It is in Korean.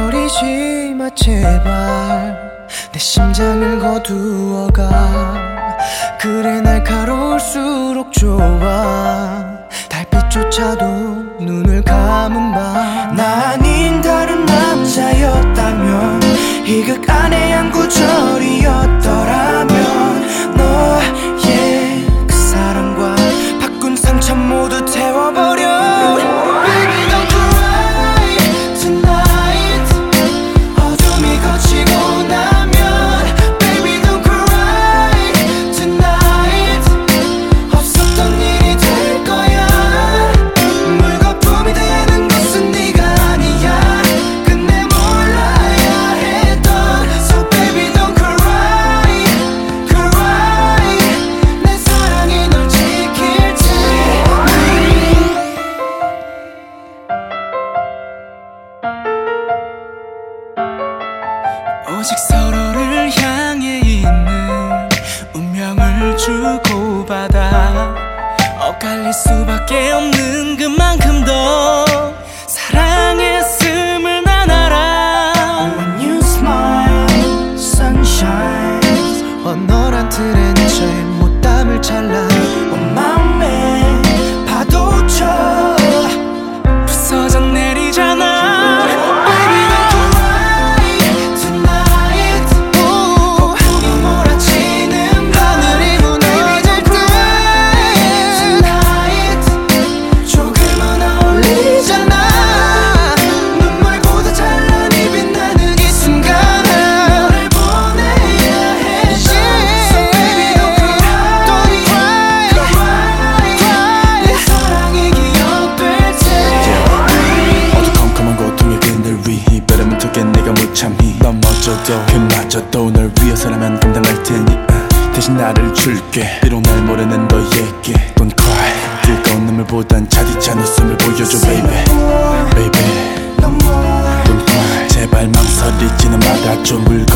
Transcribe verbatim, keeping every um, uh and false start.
버리지 마 제발 내 심장을 거두어가 그래 날카로울수록 좋아 달빛조차도 눈을 감은 밤 나 아닌 다른 남자였다면 이 극 안에 한 구절이었더라면 너의 그 사랑과 바꾼 상처 모두 태워버려 오직 서로를 향해 있는 운명을 주고받아 엇갈릴 수밖에 없는 그만큼 더 사랑했음을 난 알아. When you smile, sunshine 원활한 틀에 너의 못담을 잘라 온 맘에 파도쳐 부서져 내리잖아. 넘어져도 그마저도 널 위해서라면 감당할 테니 uh, 대신 나를 줄게 비록 날 모르는 너에게 Don't cry 뜨거운 눈물보단 차디찬 웃음을 보여줘 baby Baby Don't cry 제발 망설이지는 말아줘 물